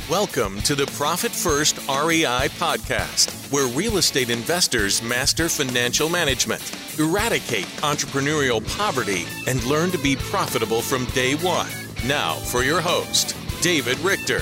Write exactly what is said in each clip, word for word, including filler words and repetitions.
Welcome to the Profit First R E I podcast, where real estate investors master financial management, eradicate entrepreneurial poverty, and learn to be profitable from day one. Now for your host, David Richter.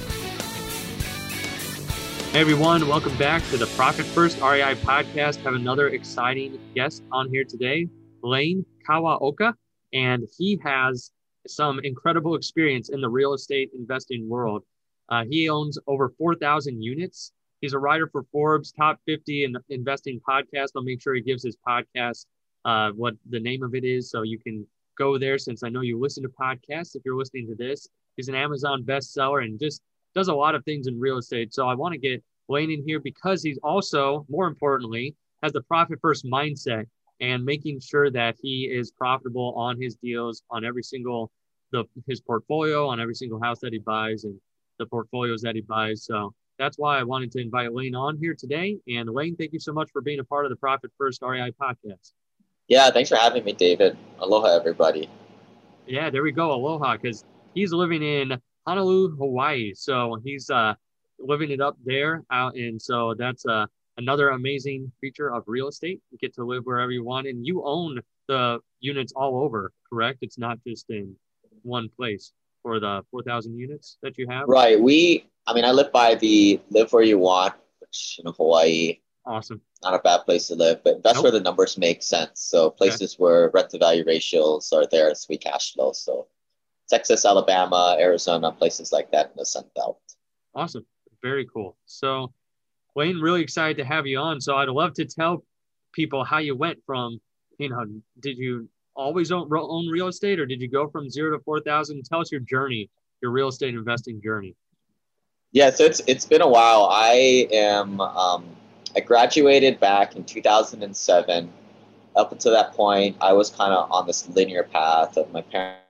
Hey everyone, welcome back to the Profit First R E I podcast. Have another exciting guest on here today, Lane Kawaoka, and he has some incredible experience in the real estate investing world. Uh, he owns over four thousand units. He's a writer for Forbes Top fifty in Investing Podcast. I'll make sure he gives his podcast uh, what the name of it is, so you can go there since I know you listen to podcasts if you're listening to this. He's an Amazon bestseller and just does a lot of things in real estate. So I want to get Wayne in here because he's also, more importantly, has the profit first mindset and making sure that he is profitable on his deals, on every single, the his portfolio, on every single house that he buys and the portfolios that he buys. So that's why I wanted to invite Lane on here today. And Lane, thank you so much for being a part of the Profit First R E I podcast. Yeah, thanks for having me, David. Aloha, everybody. Yeah, there we go. Aloha, because he's living in Honolulu, Hawaii. So he's uh, living it up there out. And so that's uh, another amazing feature of real estate. You get to live wherever you want. And you own the units all over, correct? It's not just in one place for the four thousand units that you have? Right. We, I mean, I live by the live where you want, which, you know, Hawaii. Awesome. Not a bad place to live, but that's nope. where the numbers make sense. So places okay. where rent to value ratios are there, sweet cash flow. So Texas, Alabama, Arizona, places like that in the Sun Belt. Awesome. Very cool. So Wayne, really excited to have you on. So I'd love to tell people how you went from, you know, did you always own, own real estate or did you go from zero to four thousand? Tell us your journey, your real estate investing journey. Yeah, so it's it's been a while. I am, um, I graduated back in two thousand seven. Up until that point, I was kind of on this linear path of my parents.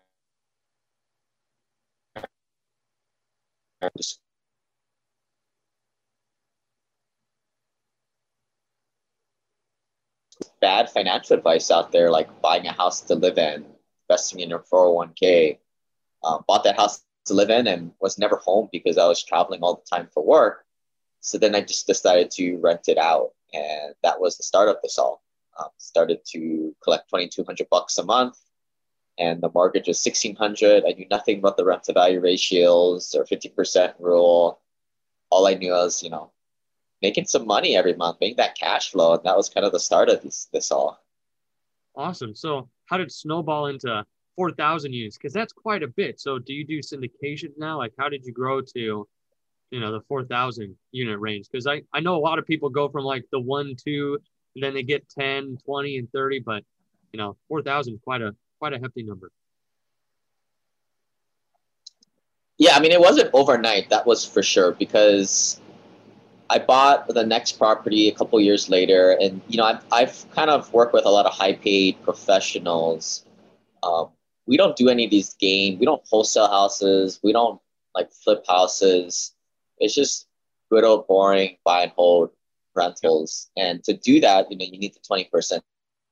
Bad financial advice out there, like buying a house to live in, investing in your four oh one k. Um, bought that house to live in and was never home because I was traveling all the time for work. So then I just decided to rent it out. And that was the start of this all. Um, started to collect twenty-two hundred bucks a month. And the mortgage was sixteen hundred. I knew nothing about the rent to value ratios or fifty percent rule. All I knew was, you know, making some money every month, making that cash flow. And that was kind of the start of this, this all. Awesome. So how did it snowball into four thousand units? Because that's quite a bit. So do you do syndication now? Like how did you grow to, you know, the four thousand unit range? Because I, I know a lot of people go from like the one, two, and then they get ten, twenty, and thirty. But, you know, four thousand is quite a, quite a hefty number. Yeah, I mean, it wasn't overnight. That was for sure because I bought the next property a couple years later, and you know, I've, I've kind of worked with a lot of high-paid professionals. Um, we don't do any of these game. We don't wholesale houses. We don't like flip houses. It's just good old boring buy and hold rentals. And to do that, you know, you need the twenty percent.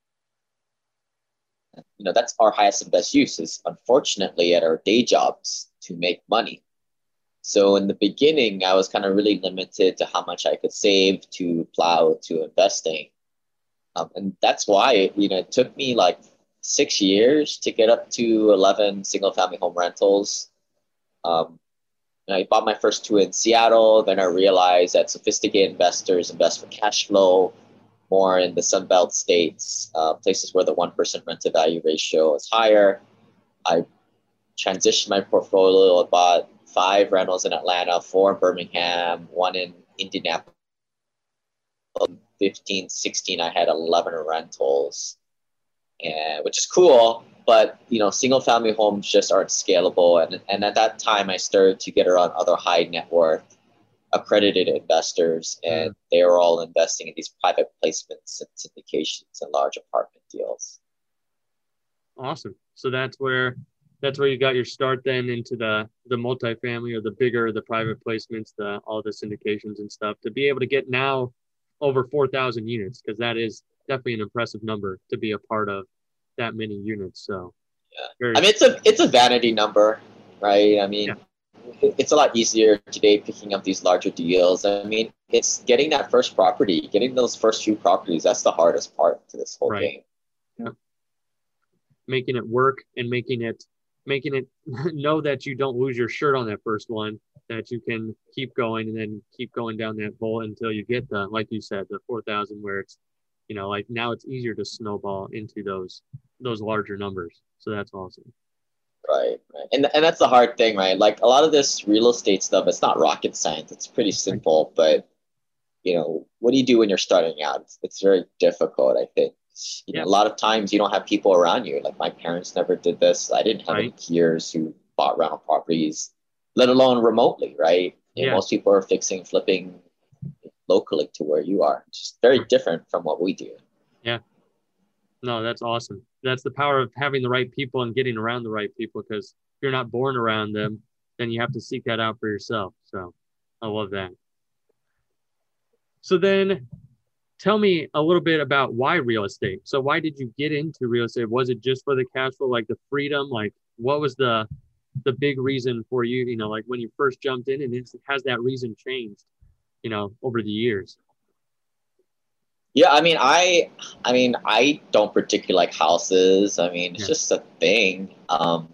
You know, that's our highest and best use is unfortunately at our day jobs to make money. So in the beginning, I was kind of really limited to how much I could save to plow to investing. Um, and that's why, you know, it took me like six years to get up to eleven single family home rentals. Um, and I bought my first two in Seattle. Then I realized that sophisticated investors invest for cash flow more in the Sun Belt states, uh, places where the one percent rent to value ratio is higher. I transitioned my portfolio, bought five rentals in Atlanta, four in Birmingham, one in Indianapolis. fifteen, sixteen, I had eleven rentals, and which is cool. But, you know, single family homes just aren't scalable. And, and at that time, I started to get around other high net worth accredited investors, and they were all investing in these private placements and syndications and large apartment deals. Awesome. So that's where that's where you got your start then into the the multifamily or the bigger, the private placements, the all the syndications and stuff to be able to get now over four thousand units, because that is definitely an impressive number to be a part of that many units. So yeah, I mean, it's a it's a vanity number, right? I mean, yeah. it's a lot easier today picking up these larger deals. I mean, it's getting that first property, getting those first few properties. That's the hardest part to this whole Right. game. Yeah. Making it work and making it, making it know that you don't lose your shirt on that first one, that you can keep going and then keep going down that hole until you get the, like you said, the four thousand where it's, you know, like now it's easier to snowball into those, those larger numbers. So that's awesome. Right, right. And, and that's the hard thing, right? Like a lot of this real estate stuff, it's not rocket science. It's pretty simple, but you know, what do you do when you're starting out? It's, it's very difficult, I think. You know, Yeah. a lot of times you don't have people around you. Like my parents never did this. I didn't have Right. any peers who bought rental properties, let alone remotely, right? And Yeah. most people are fixing, flipping locally to where you are. It's just very different from what we do. Yeah. No, that's awesome. That's the power of having the right people and getting around the right people, because if you're not born around them, then you have to seek that out for yourself. So I love that. So then tell me a little bit about why real estate. So why did you get into real estate? Was it just for the cash flow, like the freedom? Like what was the the big reason for you, you know, like when you first jumped in, and it's, has that reason changed, you know, over the years? Yeah, I mean, I, I mean, I don't particularly like houses. I mean, it's Yeah. just a thing. Um,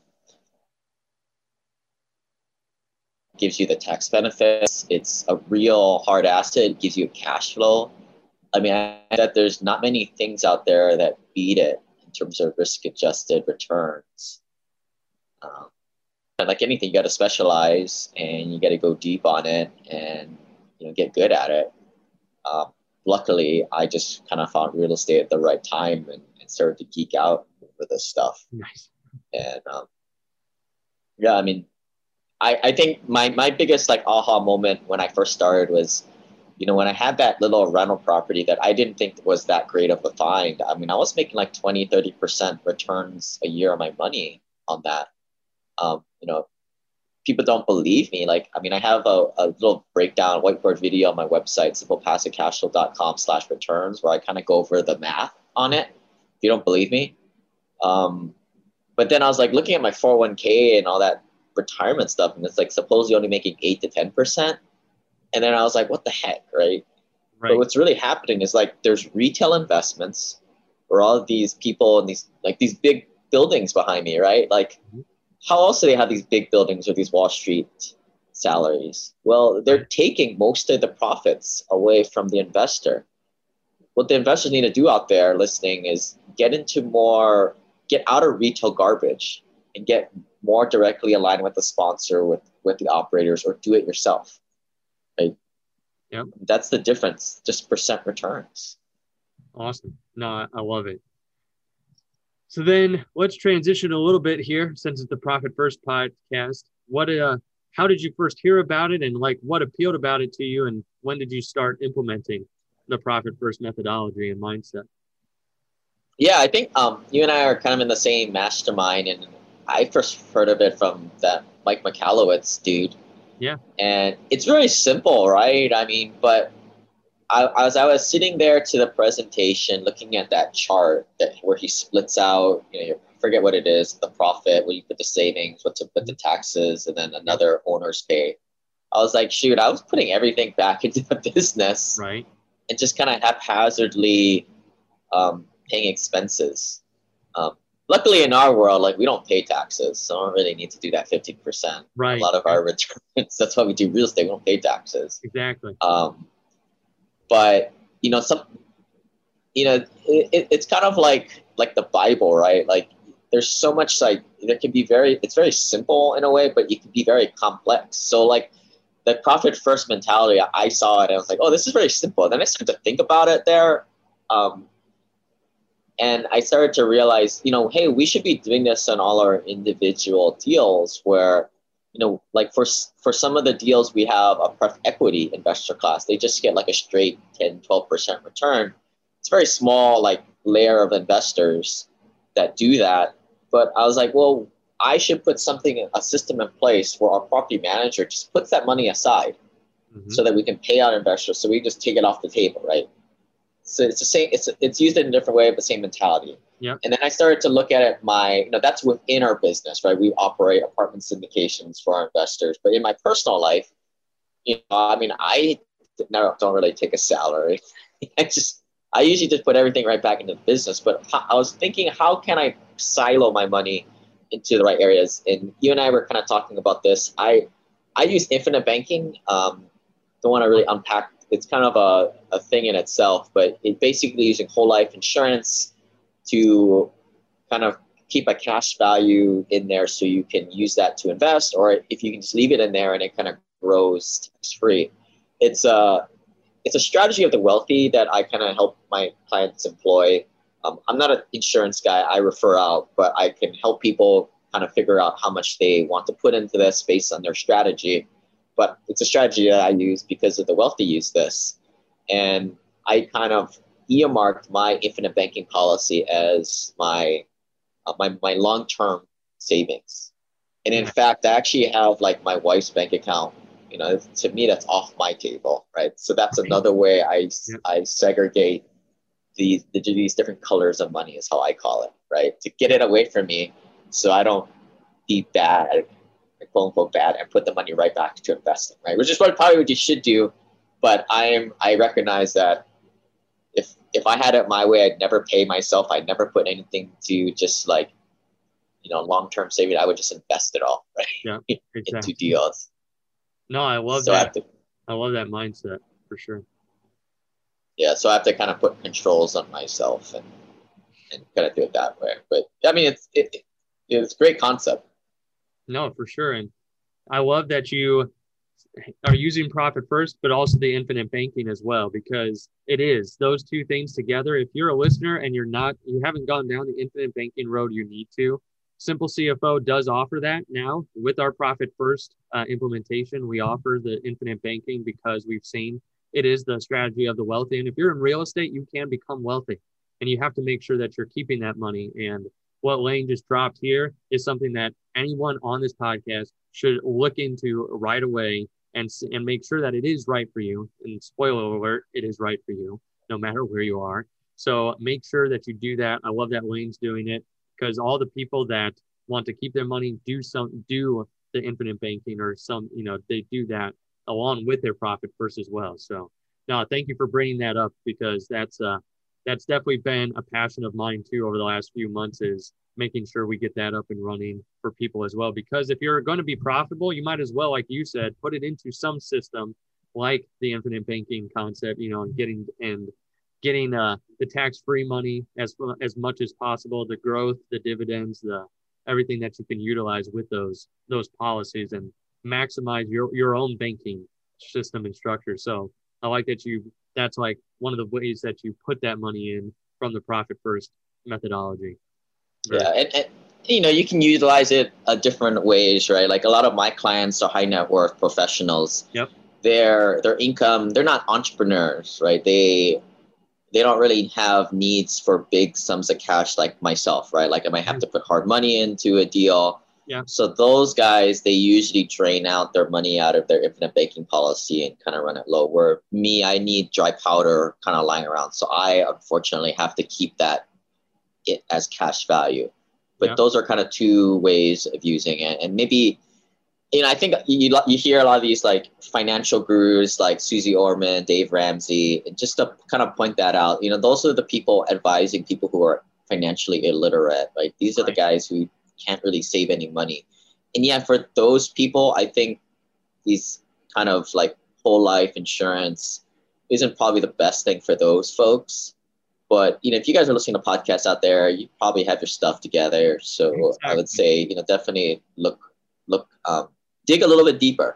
gives you the tax benefits. It's a real hard asset. It gives you cash flow. I mean, I, that there's not many things out there that beat it in terms of risk-adjusted returns. Um, and like anything, you got to specialize and you got to go deep on it and you know get good at it. Um, luckily, I just kind of found real estate at the right time and, and started to geek out over this stuff. Nice. And um, yeah, I mean, I, I think my, my biggest like aha moment when I first started was, you know, when I had that little rental property that I didn't think was that great of a find. I mean, I was making like twenty, thirty percent returns a year on my money on that. Um, you know, people don't believe me. Like, I mean, I have a, a little breakdown whiteboard video on my website, simplepassivecashflow.com slash returns, where I kind of go over the math on it. If you don't believe me. Um, but then I was like looking at my four oh one k and all that retirement stuff, and it's like supposedly only making eight to ten percent. And then I was like, what the heck, right? Right. But what's really happening is like there's retail investments where all of these people and these like these big buildings behind me, right? Like, mm-hmm. How else do they have these big buildings or these Wall Street salaries? Well, they're taking most of the profits away from the investor. What the investors need to do out there listening is get into more, get out of retail garbage and get more directly aligned with the sponsor, with, with the operators, or do it yourself. Right? Yep. That's the difference, just percent returns. Awesome. No, I, I love it. So then let's transition a little bit here, since it's the Profit First podcast. What, uh, how did you first hear about it, and like what appealed about it to you, and when did you start implementing the Profit First methodology and mindset? Yeah, I think um, you and I are kind of in the same mastermind, and I first heard of it from that Mike Michalowicz dude. Yeah. And it's very simple, right? I mean, but I, as I was sitting there to the presentation, looking at that chart that where he splits out, you know, I forget what it is, the profit, where you put the savings, what to put the taxes, and then another owner's pay. I was like, shoot, I was putting everything back into the business, right, and just kind of haphazardly um, paying expenses. Um, luckily, in our world, like we don't pay taxes, so I don't really need to do that fifteen percent. Right. A lot of our returns. That's why we do real estate. We don't pay taxes. Exactly. Um, But, you know, some, you know, it, it, it's kind of like, like the Bible, right? Like there's so much, like, there can be very, it's very simple in a way, but it can be very complex. So like the profit first mentality, I saw it and I was like, oh, this is very simple. And then I started to think about it there. Um, and I started to realize, you know, hey, we should be doing this on all our individual deals where, you know, like for for some of the deals we have a pref equity investor class, they just get like a straight ten, twelve percent return. It's a very small like layer of investors that do that. But I was like, well, I should put something, a system in place where our property manager just puts that money aside mm-hmm. so that we can pay out investors. So we just take it off the table, right? So it's the same, it's it's used in a different way, but same mentality. Yep. And then I started to look at it, my, you know, that's within our business, right? We operate apartment syndications for our investors. But in my personal life, you know, I mean, I no, don't really take a salary. I just, I usually just put everything right back into the business. But I was thinking, how can I silo my money into the right areas? And you and I were kind of talking about this. I, I use infinite banking. Um, don't want to really unpack. It's kind of a, a thing in itself, but it basically using whole life insurance to kind of keep a cash value in there so you can use that to invest, or if you can just leave it in there and it kind of grows tax free. It's a, it's a strategy of the wealthy that I kind of help my clients employ. Um, I'm not an insurance guy. I refer out, but I can help people kind of figure out how much they want to put into this based on their strategy. But it's a strategy that I use because of the wealthy use this. And I kind of earmarked my infinite banking policy as my uh, my, my long-term savings. And in fact, I actually have like my wife's bank account. You know, to me, that's off my table, right? So that's another way I, yep. I segregate these, these different colors of money is how I call it, right? To get it away from me so I don't be bad, quote unquote bad, and put the money right back to investing, right? Which is what probably what you should do. But I'm, I recognize that if if I had it my way, I'd never pay myself. I'd never put anything to just like, you know, long-term saving. I would just invest it all, right? Yeah, exactly. Into deals. No, I love so that. I, have to, I love that mindset for sure. Yeah, so I have to kind of put controls on myself and and kind of do it that way. But I mean, it's it, it's a great concept. No, for sure. And I love that you are using Profit First, but also the infinite banking as well, because it is those two things together. If you're a listener and you're not, you haven't gone down the infinite banking road, you need to. Simple C F O does offer that now with our Profit First uh, implementation. We offer the infinite banking because we've seen it is the strategy of the wealthy. And if you're in real estate, you can become wealthy, and you have to make sure that you're keeping that money. And what Lane just dropped here is something that anyone on this podcast should look into right away and and make sure that it is right for you. And spoiler alert, it is right for you, no matter where you are. So make sure that you do that. I love that Lane's doing it, because all the people that want to keep their money do some do the infinite banking or some, you know, they do that along with their Profit First as well. So no, thank you for bringing that up, because that's uh that's definitely been a passion of mine too over the last few months, is making sure we get that up and running for people as well. Because if you're going to be profitable, you might as well, like you said, put it into some system like the infinite banking concept, you know, and getting and getting uh, the tax-free money as as much as possible, the growth, the dividends, the everything that you can utilize with those those policies, and maximize your your own banking system and structure. So I like that you. That's like one of the ways that you put that money in from the Profit First methodology. Yeah, and, and you know, you can utilize it uh, different ways, right? Like a lot of my clients are high net worth professionals. Yep. Their their income, they're not entrepreneurs, right? They they don't really have needs for big sums of cash like myself, right? Like I might have to put hard money into a deal. Yeah. So those guys, they usually drain out their money out of their infinite banking policy and kind of run it low. Where me, I need dry powder kind of lying around. So I unfortunately have to keep that it as cash value. But yeah. Those are kind of two ways of using it. And maybe, you know, I think you you hear a lot of these like financial gurus like Susie Orman, Dave Ramsey, just to kind of point that out. You know, those are the people advising people who are financially illiterate. Like these are right. the guys who can't really save any money. And yeah, for those people, I think these kind of like whole life insurance isn't probably the best thing for those folks. But, you know, if you guys are listening to podcasts out there, you probably have your stuff together. So exactly. I would say, you know, definitely look, look, um, dig a little bit deeper,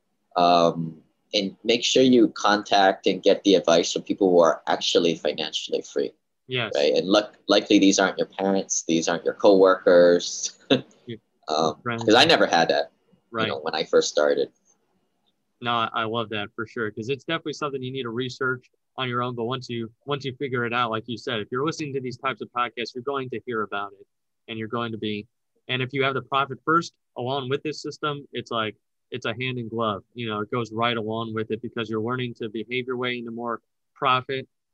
um, and make sure you contact and get the advice from people who are actually financially free. Yes. Right. And look, likely these aren't your parents. These aren't your coworkers. um, because I never had that, right. you know, when I first started. No, I love that for sure. Because it's definitely something you need to research on your own. But once you once you figure it out, like you said, if you're listening to these types of podcasts, you're going to hear about it, and you're going to be. And if you have the Profit First along with this system, it's like it's a hand in glove. You know, it goes right along with it, because you're learning to behave your way into more profit.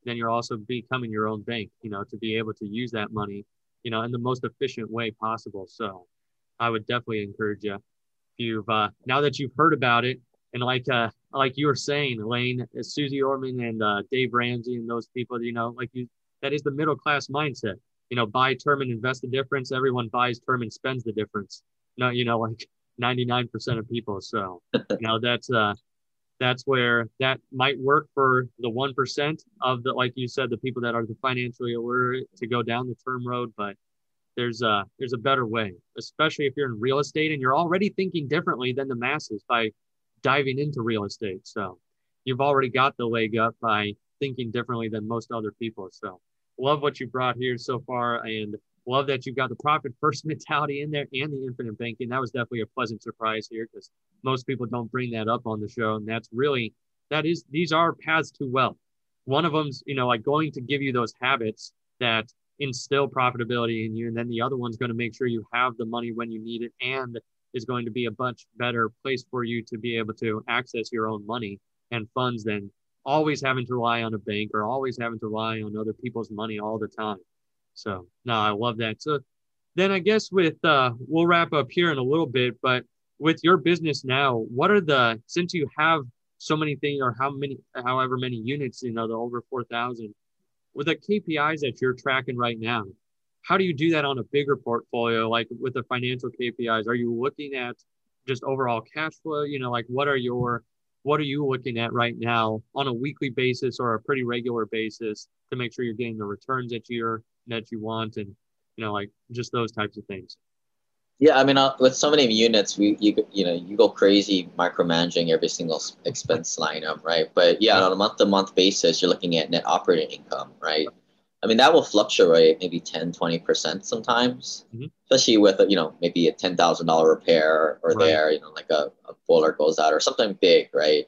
then you're also becoming your own bank, you know, to be able to use that money, you know, in the most efficient way possible. So I would definitely encourage you, if you've, uh, now that you've heard about it, and like, uh, like you were saying, Elaine, Susie Orman and uh, Dave Ramsey and those people, you know, like you, that is the middle class mindset, you know, buy term and invest the difference. Everyone buys term and spends the difference. No, you know, like ninety-nine percent of people. So, you know, that's, uh, that's where that might work for the one percent of the, like you said, the people that are the financially aware to go down the term road. But there's a, there's a better way, especially if you're in real estate and you're already thinking differently than the masses by diving into real estate. So you've already got the leg up by thinking differently than most other people. So love what you brought here so far, and love that you've got the profit first mentality in there and the infinite banking. That was definitely a pleasant surprise here, because most people don't bring that up on the show. And that's really, that is, these are paths to wealth. One of them's, you know, like going to give you those habits that instill profitability in you. And then the other one's going to make sure you have the money when you need it, and is going to be a much better place for you to be able to access your own money and funds than always having to rely on a bank or always having to rely on other people's money all the time. So no, I love that. So then I guess with, uh, we'll wrap up here in a little bit, but with your business now, what are the, since you have so many things, or how many, however many units, you know, the over four thousand, with the K P Is that you're tracking right now, how do you do that on a bigger portfolio, like with the financial K P Is? Are you looking at just overall cash flow? You know, like what are your, what are you looking at right now on a weekly basis or a pretty regular basis to make sure you're getting the returns that you're, that you want, and, you know, like just those types of things? Yeah, I mean, uh, with so many units, we you you know you go crazy micromanaging every single expense line item, right? But yeah, on a month-to-month basis, you're looking at net operating income, right? I mean, that will fluctuate maybe ten, twenty percent sometimes, mm-hmm. especially with, you know, maybe a ten thousand dollars repair or right. there, you know, like a, a boiler goes out or something big, right?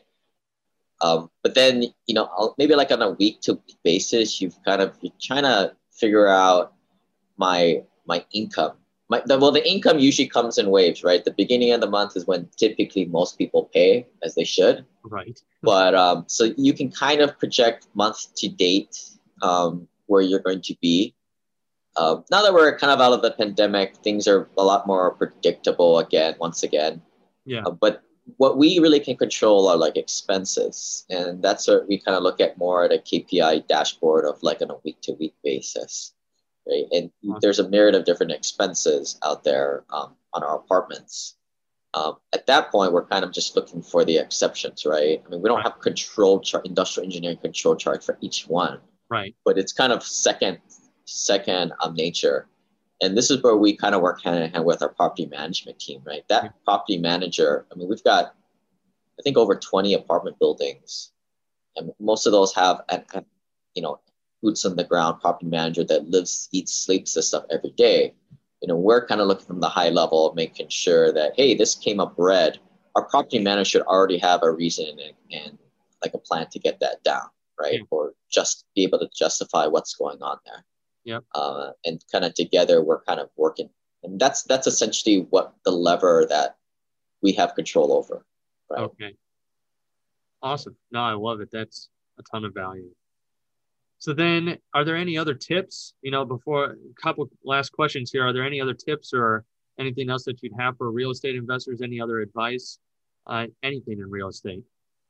Um, but then, you know, maybe like on a week-to-week basis, you've kind of, you're trying to figure out my my income. My, the, well, the income usually comes in waves, right? The beginning of the month is when typically most people pay, as they should. Right. But um, so you can kind of project month to date um, where you're going to be. Uh, now that we're kind of out of the pandemic, things are a lot more predictable again, once again. Yeah. Uh, but what we really can control are like expenses. And that's what we kind of look at more at a K P I dashboard of like on a week to week basis. Right? And awesome. There's a myriad of different expenses out there um, on our apartments. Um, at that point, we're kind of just looking for the exceptions, right? I mean, we don't right. have control chart, industrial engineering control chart for each one, right? But it's kind of second, second um, nature. And this is where we kind of work hand in hand with our property management team, right? That yeah. property manager, I mean, we've got, I think, over twenty apartment buildings, and most of those have, an, an, you know, boots on the ground property manager that lives, eats, sleeps this stuff every day. You know, we're kind of looking from the high level, making sure that, hey, this came up red. Our property manager should already have a reason and, and like a plan to get that down, right? Yeah. Or just be able to justify what's going on there. Yeah. Uh, and kind of together, we're kind of working. And that's that's essentially what the lever that we have control over, right? Okay. Awesome. No, I love it. That's a ton of value. So then, are there any other tips, you know, before a couple last questions here, are there any other tips or anything else that you'd have for real estate investors? Any other advice, uh, anything in real estate?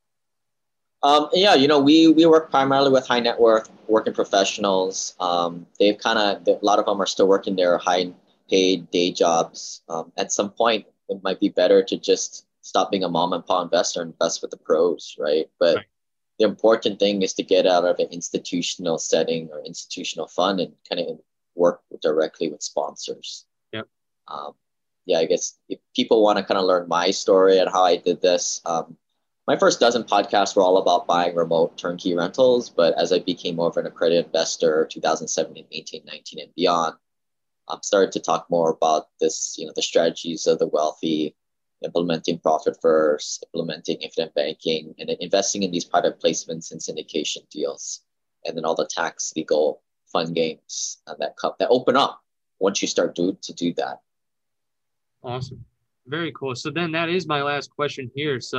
Um, yeah, you know, we, we work primarily with high net worth working professionals. Um, they've kind of, a lot of them are still working their high paid day jobs. Um, at some point, it might be better to just stop being a mom and pop investor and invest with the pros, right? But right. The important thing is to get out of an institutional setting or institutional fund and kind of work directly with sponsors. Yep. Um, yeah, I guess if people want to kind of learn my story and how I did this, um, my first dozen podcasts were all about buying remote turnkey rentals. But as I became more of an accredited investor, two thousand seventeen, eighteen, nineteen, and beyond, I um, started to talk more about this, you know, the strategies of the wealthy, implementing profit first, implementing infinite banking, and then investing in these private placements and syndication deals, and then all the tax, legal, fun games uh, that come, that open up once you start do, to do that. Awesome. Very cool. So then that is my last question here. So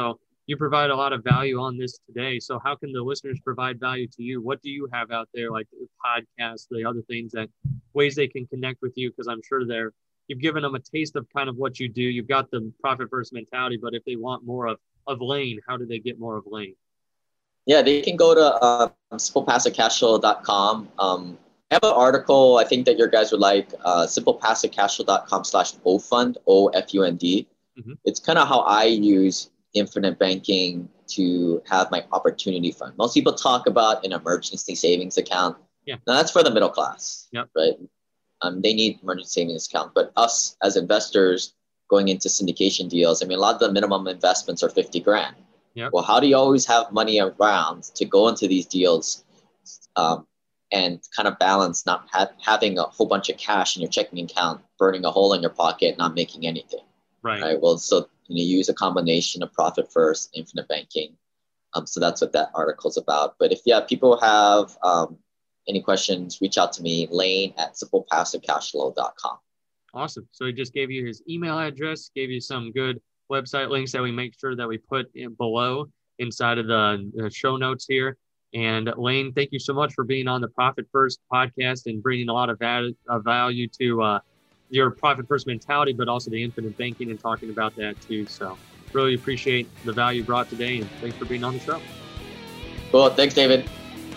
you provide a lot of value on this today. So how can the listeners provide value to you? What do you have out there, like the podcasts, the other things, that ways they can connect with you? Because I'm sure they're, you've given them a taste of kind of what you do. You've got the profit first mentality, but if they want more of, of Lane, how do they get more of Lane? Yeah, they can go to uh, simple passive cash flow dot com. Um, I have an article I think that your guys would like, uh, simple passive cash flow dot com slash O fund, O F U N D. Mm-hmm. It's kind of how I use infinite banking to have my opportunity fund. Most people talk about an emergency savings account. Yeah. Now that's for the middle class, yep. right? Um, they need emergency savings account. But us as investors going into syndication deals, I mean, a lot of the minimum investments are fifty grand. Yep. Well, how do you always have money around to go into these deals um, and kind of balance not ha- having a whole bunch of cash in your checking account, burning a hole in your pocket, not making anything? Right. Right. Well, so you use a combination of profit first, infinite banking. Um, so that's what that article is about. But if yeah, people have um, any questions, reach out to me, Lane at simple passive cash flow dot com. Awesome. So he just gave you his email address, gave you some good website links that we make sure that we put in below inside of the, the show notes here. And Lane, thank you so much for being on the Profit First podcast and bringing a lot of value, uh, value to uh, your profit first mentality, but also the infinite banking and talking about that too. So really appreciate the value brought today, and thanks for being on the show. Cool. Thanks, David.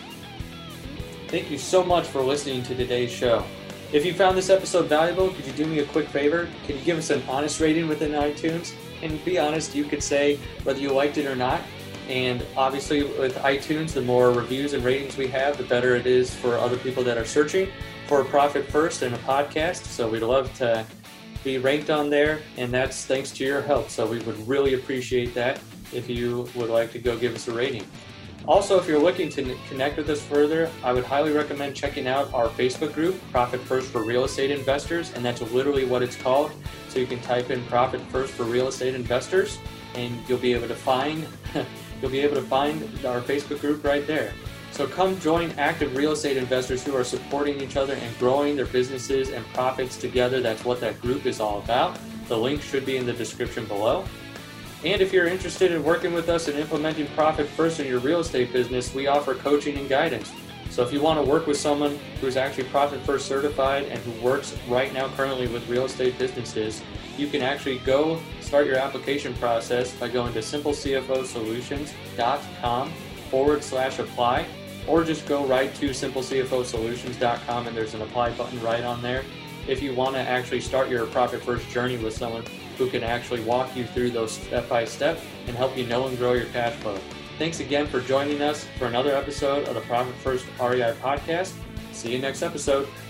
Thank you so much for listening to today's show. If you found this episode valuable, could you do me a quick favor? Can you give us an honest rating within iTunes? And be honest, you could say whether you liked it or not. And obviously with iTunes, the more reviews and ratings we have, the better it is for other people that are searching for a Profit First and a podcast. So we'd love to be ranked on there, and that's thanks to your help. So we would really appreciate that if you would like to go give us a rating. Also, if you're looking to connect with us further, I would highly recommend checking out our Facebook group, Profit First for Real Estate Investors, and that's literally what it's called. So you can type in Profit First for Real Estate Investors, and you'll be able to find you'll be able to find our Facebook group right there. So come join active real estate investors who are supporting each other and growing their businesses and profits together. That's what that group is all about. The link should be in the description below. And if you're interested in working with us and implementing Profit First in your real estate business, we offer coaching and guidance. So if you want to work with someone who's actually Profit First certified and who works right now currently with real estate businesses, you can actually go start your application process by going to simple c f o solutions dot com forward slash apply, or just go right to simple c f o solutions dot com and there's an apply button right on there. If you want to actually start your Profit First journey with someone who can actually walk you through those step by step and help you know and grow your cash flow. Thanks again for joining us for another episode of the Profit First R E I podcast. See you next episode.